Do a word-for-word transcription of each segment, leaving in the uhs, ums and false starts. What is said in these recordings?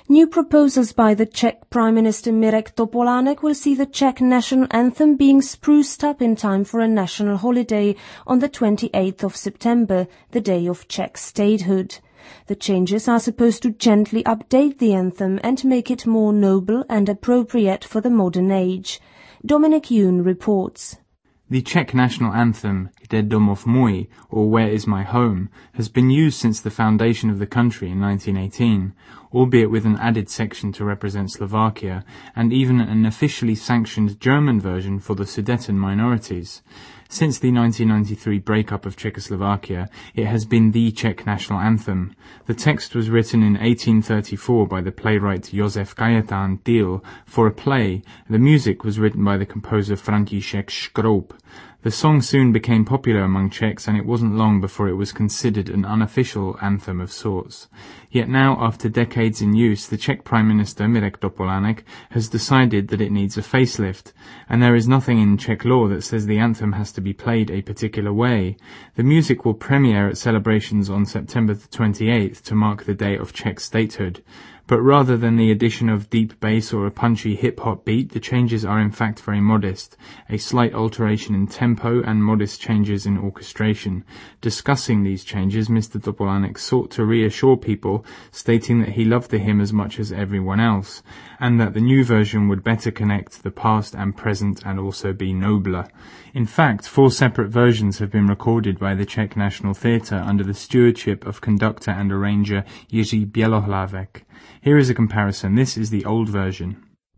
New proposals by the Czech Prime Minister Mirek Topolánek will see the Czech national anthem being spruced up in time for a national holiday on the twenty-eighth of September, the day of Czech statehood. The changes are supposed to gently update the anthem and make it more noble and appropriate for the modern age. Dominic Yoon reports. The Czech national anthem, Kde domov můj, or Where is my home, has been used since the foundation of the country in nineteen eighteen, albeit with an added section to represent Slovakia, and even an officially sanctioned German version for the Sudeten minorities. Since the nineteen ninety-three breakup of Czechoslovakia, it has been the Czech national anthem. The text was written in eighteen thirty-four by the playwright Josef Kajetan Dil for a play. The music was written by the composer František Škroup. The song soon became popular among Czechs, and it wasn't long before it was considered an unofficial anthem of sorts. Yet now, after decades in use, the Czech Prime Minister Mirek Topolánek has decided that it needs a facelift, and there is nothing in Czech law that says the anthem has to be played a particular way. The music will premiere at celebrations on September the twenty-eighth to mark the day of Czech statehood. But rather than the addition of deep bass or a punchy hip-hop beat, the changes are in fact very modest, a slight alteration in tempo and modest changes in orchestration. Discussing these changes, Mister Topolánek sought to reassure people, stating that he loved the hymn as much as everyone else, and that the new version would better connect the past and present and also be nobler. In fact, four separate versions have been recorded by the Czech National Theatre under the stewardship of conductor and arranger Jiří Bělohlavek. Here is a comparison. This is the old version.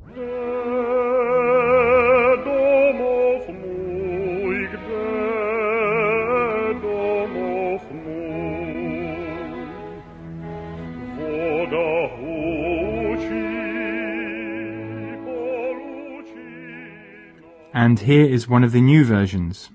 And here is one of the new versions.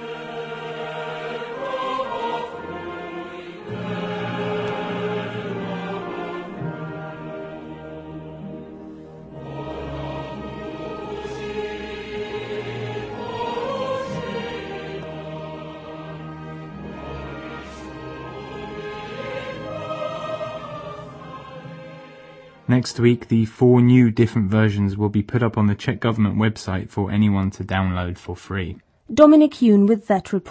Next week, the four new different versions will be put up on the Czech government website for anyone to download for free. Dominic Yoon with that report.